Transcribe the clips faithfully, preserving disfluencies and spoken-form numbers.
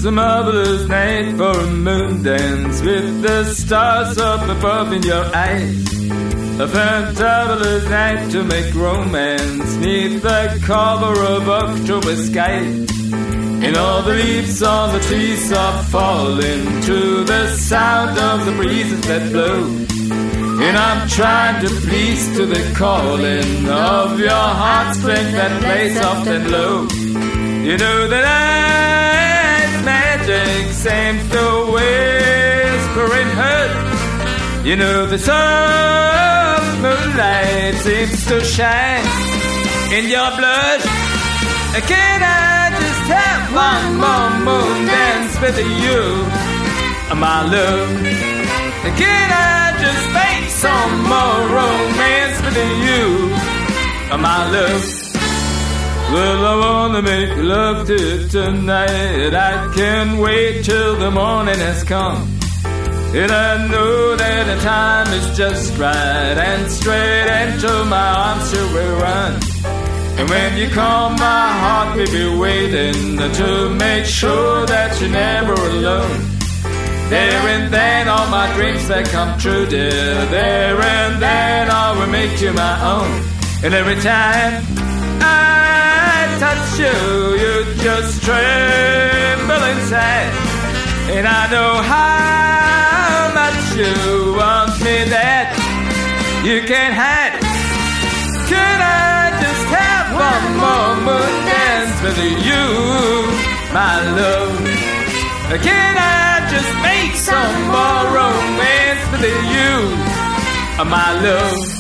a marvelous night for a moon dance with the stars up above in your eyes. A fantabulous night to make romance neath the cover of October sky. And all the leaves on the trees are falling to the sound of the breezes that blow. And I'm trying to please to the calling of your heartstrings that play soft and low. You know that night's magic seems to whisper in her. You know the soft moonlight seems to shine in your blush. Can I just have one more moon dance with you, my love? Can I just make some more romance with you, my love? Well, I wanna make love to you tonight. I can't wait till the morning has come. And I know that the time is just right, and straight into my arms you will run. And when you call, my heart will be waiting to make sure that you're never alone. There and then all my dreams that come true, dear. There and then I will make you my own. And every time I touch you, you just tremble inside. And I know how much you want me that you can't hide. Can I just have one more moon dance with you, my love? Can I just make some more romance with you, my love?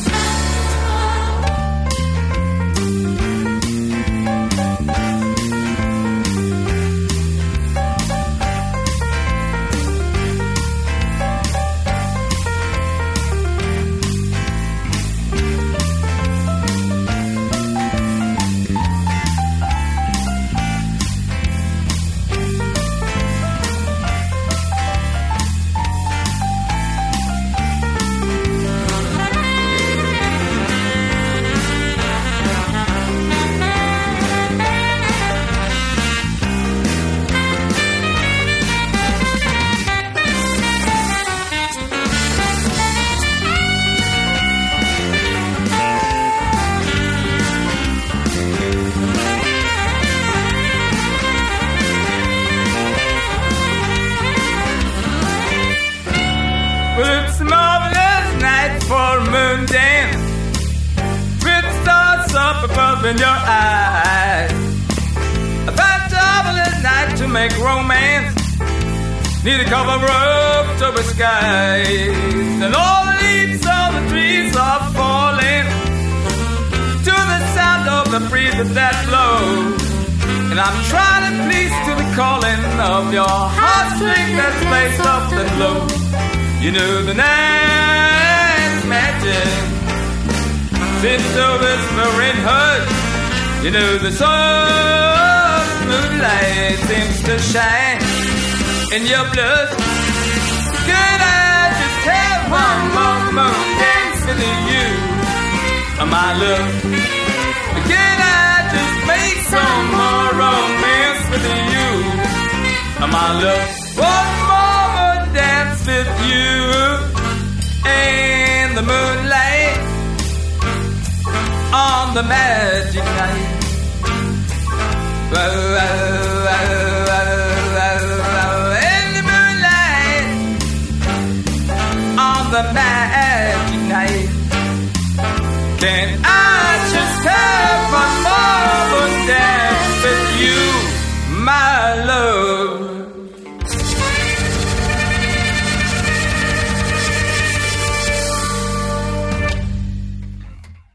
In your eyes, a fantabulous night to make romance. Need a cover up to the skies, and all the leaves on the trees are falling to the sound of the breeze that blows. And I'm trying to please to the calling of your heartstrings that play soft and low. You know the night's magic seems to whisper in hush. You know the soft moonlight seems to shine in your blood. Could I just have one more moon dance with you, my love? Can I just make some more romance with you, my love? One more moon dance with you in the moonlight on the magic night. Whoa, whoa, whoa, whoa, whoa, in the moonlight on the magic night. Can I just have